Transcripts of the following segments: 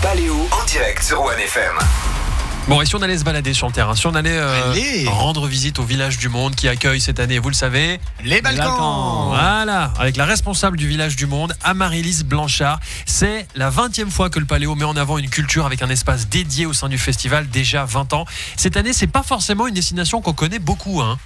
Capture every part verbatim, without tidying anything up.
Paléo en direct sur One F M. Bon, et si on allait se balader sur le terrain, si on allait, euh, Allez. rendre visite au village du Monde qui accueille cette année, vous le savez, Les Balkans. Voilà, avec la responsable du village du Monde, Amaryllis Blanchard. C'est la vingtième fois que le Paléo met en avant une culture avec un espace dédié au sein du festival, déjà vingt ans. Cette année, c'est pas forcément une destination qu'on connaît beaucoup, hein.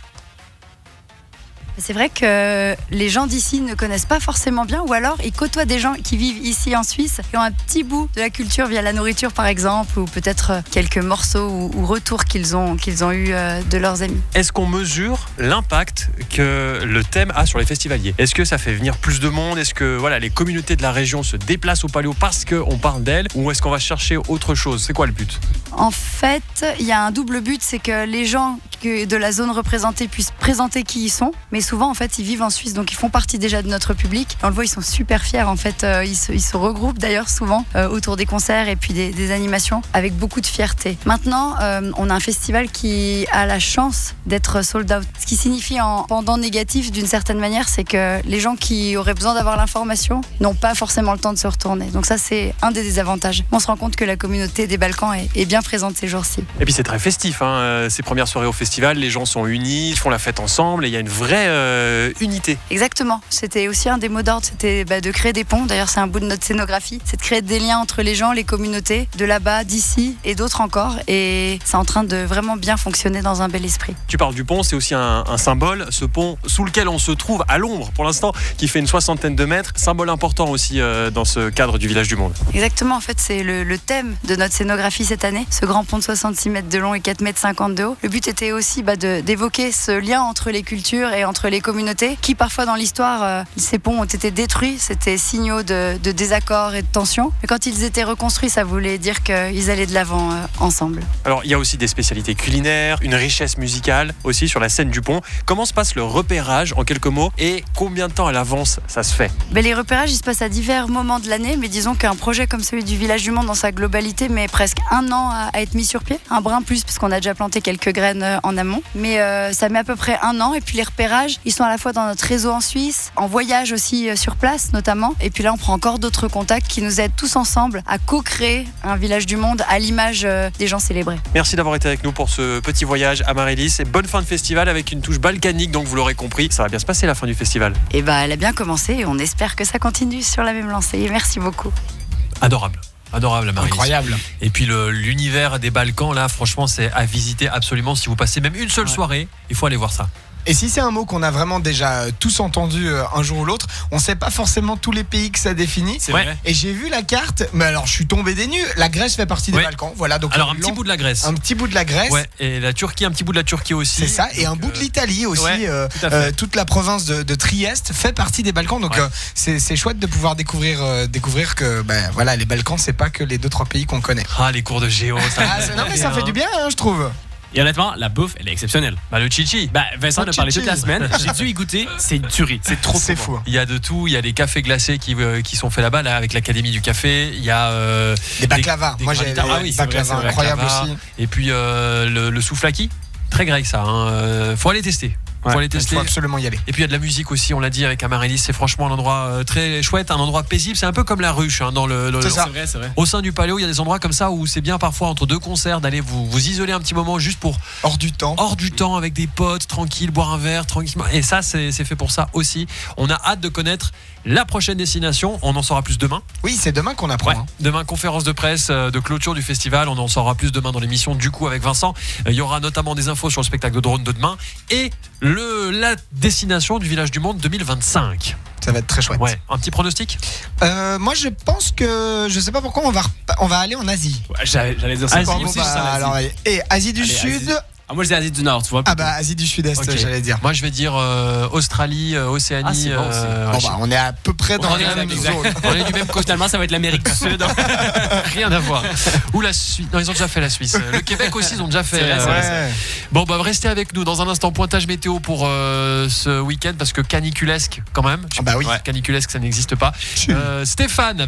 C'est vrai que les gens d'ici ne connaissent pas forcément bien, ou alors ils côtoient des gens qui vivent ici en Suisse et ont un petit bout de la culture via la nourriture par exemple, ou peut-être quelques morceaux ou, ou retours qu'ils ont, qu'ils ont eu de leurs amis. Est-ce qu'on mesure l'impact que le thème a sur les festivaliers ? Est-ce que ça fait venir plus de monde ? Est-ce que voilà, les communautés de la région se déplacent au Paléo parce qu'on parle d'elles ? Ou est-ce qu'on va chercher autre chose ? C'est quoi le but ? En fait, il y a un double but, c'est que les gens de la zone représentée puissent présenter qui ils sont, mais souvent en fait ils vivent en Suisse, donc ils font partie déjà de notre public. On le voit, ils sont super fiers en fait, euh, ils, se, ils se regroupent d'ailleurs souvent euh, autour des concerts et puis des, des animations avec beaucoup de fierté. Maintenant, euh, on a un festival qui a la chance d'être sold out, ce qui signifie en pendant négatif d'une certaine manière, c'est que les gens qui auraient besoin d'avoir l'information n'ont pas forcément le temps de se retourner. Donc ça, c'est un des désavantages. On se rend compte que la communauté des Balkans est, est bien présente ces jours-ci. Et puis c'est très festif, hein. Ces premières soirées au festival, les gens sont unis, ils font la fête ensemble et il y a une vraie euh, unité. Exactement, c'était aussi un des mots d'ordre, c'était bah, de créer des ponts. D'ailleurs c'est un bout de notre scénographie, c'est de créer des liens entre les gens, les communautés de là-bas, d'ici et d'autres encore, et c'est en train de vraiment bien fonctionner dans un bel esprit. Tu parles du pont, c'est aussi un, un symbole, ce pont sous lequel on se trouve à l'ombre pour l'instant, qui fait une soixantaine de mètres, symbole important aussi euh, dans ce cadre du village du Monde. Exactement, en fait c'est le, le thème de notre scénographie cette année, ce grand pont de soixante-six mètres de long et quatre mètres cinquante de haut. Le but était aussi bah, de, d'évoquer ce lien entre les cultures et entre les communautés qui parfois dans l'histoire, euh, ces ponts ont été détruits, c'était signaux de, de désaccord et de tension, mais quand ils étaient reconstruits, ça voulait dire qu'ils allaient de l'avant euh, ensemble. Alors il y a aussi des spécialités culinaires, une richesse musicale aussi sur la scène du pont. Comment se passe le repérage en quelques mots et combien de temps à l'avance ça se fait ? Ben, les repérages ils se passent à divers moments de l'année, mais disons qu'un projet comme celui du village du Monde dans sa globalité met presque un an à, à être mis sur pied, un brin plus parce qu'on a déjà planté quelques graines euh, en amont, mais euh, ça met à peu près un an. Et puis les repérages ils sont à la fois dans notre réseau en Suisse, en voyage aussi euh, sur place notamment, et puis là on prend encore d'autres contacts qui nous aident tous ensemble à co-créer un village du Monde à l'image euh, des gens célébrés. Merci d'avoir été avec nous pour ce petit voyage à Amaryllis et bonne fin de festival avec une touche balkanique, donc vous l'aurez compris, ça va bien se passer la fin du festival. Et bah elle a bien commencé et on espère que ça continue sur la même lancée. Merci beaucoup. Adorable. Adorable, Amaryllis. Incroyable. Et puis le, l'univers des Balkans, là, franchement, c'est à visiter absolument. Si vous passez même une seule Ouais. soirée, il faut aller voir ça. Et si c'est un mot qu'on a vraiment déjà euh, tous entendu euh, un jour ou l'autre, on sait pas forcément tous les pays que ça définit. C'est Ouais. vrai. Et j'ai vu la carte, mais alors je suis tombé des nues. La Grèce fait partie des Ouais. Balkans. Voilà, donc Alors un l'an- petit bout de la Grèce. un petit bout de la Grèce. Ouais, et la Turquie, un petit bout de la Turquie aussi. C'est ça, et Donc, un bout de euh, l'Italie aussi. ouais, euh, tout à fait. euh, toute la province de, de Trieste fait partie des Balkans. Donc Ouais. euh, c'est, c'est chouette de pouvoir découvrir, euh, découvrir que ben, voilà, les Balkans, c'est pas que les deux trois pays qu'on connaît. Ah, les cours de géo, ça. Ah, c'est- non mais ça fait du bien, hein, je trouve. Et honnêtement, la bouffe, elle est exceptionnelle. Bah, le chichi. Bah, Vincent en a parlé chichi. toute la semaine. J'ai dû y goûter. C'est une tuerie. C'est trop C'est trop bon. fou. Il y a de tout, il y a des cafés glacés qui, euh, qui sont faits là-bas, là, avec l'Académie du Café. Il y a euh, Les baklava. des Moi j'ai granita- ah oui, c'est vrai, baklava c'est vrai, incroyable baklava. aussi. Et puis euh, le, le souflaki, très grec ça. Hein. Euh, faut aller tester. Faut Ouais, aller Il tester. faut absolument y aller. Et puis il y a de la musique aussi, on l'a dit avec Amaryllis, c'est franchement un endroit euh, très chouette, un endroit paisible. C'est un peu comme la ruche hein, dans le. le- C'est le- ça. C'est vrai, c'est vrai. Au sein du Paléo, il y a des endroits comme ça où c'est bien parfois entre deux concerts d'aller vous, vous isoler un petit moment juste pour Hors du temps. hors du temps avec des potes, tranquille, boire un verre, tranquillement. Et ça, c'est, c'est fait pour ça aussi. On a hâte de connaître la prochaine destination. On en saura plus demain. Oui, c'est demain qu'on apprend. Ouais. hein. Demain, conférence de presse euh, de clôture du festival. On en saura plus demain dans l'émission du coup avec Vincent. Euh, Il y aura notamment des infos sur le spectacle de drone de demain et le, la destination du village du Monde deux mille vingt-cinq. Ça va être très chouette. Ouais. Un petit pronostic ? Euh, moi je pense que je sais pas pourquoi on va repa- on va aller en Asie. Ouais, j'allais, j'allais dire ça. Asie, Bon, aussi, bah, je sens l'Asie. alors, et Asie du Allez, Sud. Asie. Ah, moi, je dis Asie du Nord, tu vois. Ah bah Asie du Sud-Est, Ok. j'allais dire. Moi, je vais dire euh, Australie, euh, Océanie. Ah, c'est bon aussi. euh, Bon je- bah on est à peu près dans On la est même exact, zone. on est du même côté. Finalement, ça va être l'Amérique du Sud. Rien à voir. Ou la Suisse. Non, ils ont déjà fait la Suisse. Le Québec aussi, ils ont déjà fait. C'est vrai, c'est euh, vrai. Ouais. Bon, bah, restez avec nous dans un instant. Pointage météo pour euh, ce week-end parce que caniculesque quand même. Ah bah oui. Ouais, Caniculesque, ça n'existe pas. Tu- Euh, Stéphane.